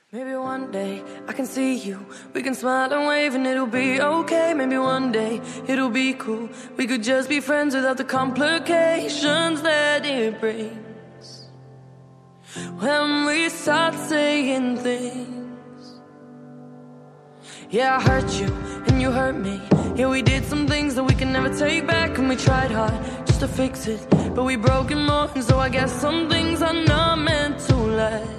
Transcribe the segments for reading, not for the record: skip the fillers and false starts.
Maybe one day I can see you. We can smile and wave and it'll be okay. Maybe one day it'll be cool. We could just be friends without the complications that it brings. When we start saying things. Yeah, I hurt you and you hurt me. Yeah, we did some things that we can never take back. And we tried hard just to fix it, but we broke it more. And so I guess some things are not meant to last.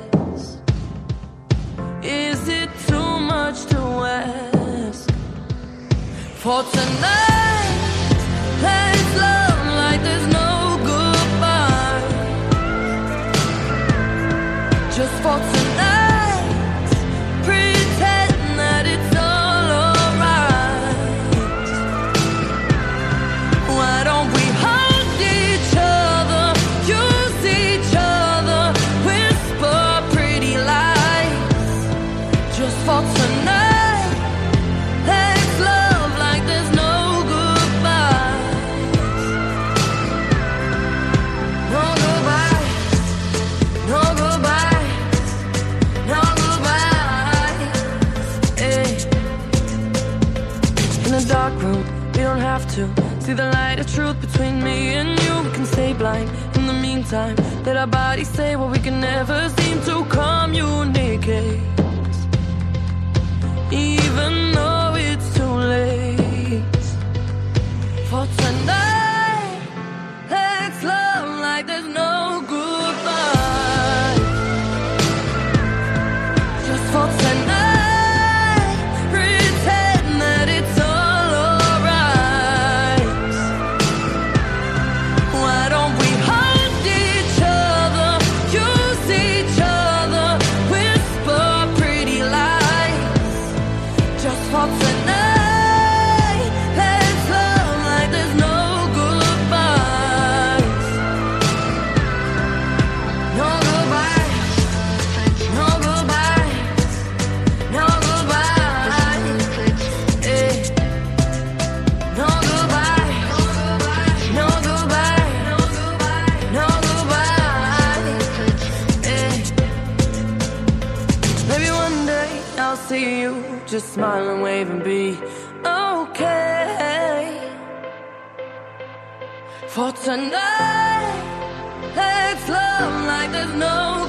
Is it too much to ask? For tonight, let's love like there's no goodbye. Just for tonight, pretend that it's all alright. Why don't we hold each other, use each other, whisper pretty lies? Just for tonight, let's love like there's no goodbye. No goodbye, no goodbye, no goodbye. Hey. In a dark room, we don't have to see the light of truth between me and you. We can stay blind in the meantime. Let our bodies say what we can never seem to communicate. Even though it's too late. For tonight, let's love like there's no goodbye. Just for tonight, pretend that it's all alright. Why don't we hold each other, use each other, whisper pretty lies? Just for tonight, let's love like there's no goodbyes. No goodbye, no goodbye, no goodbye. Hey. No goodbye, no goodbye, no goodbye. Hey. Maybe one day I'll see you, just smile and wave and be okay. For tonight, let's love like there's no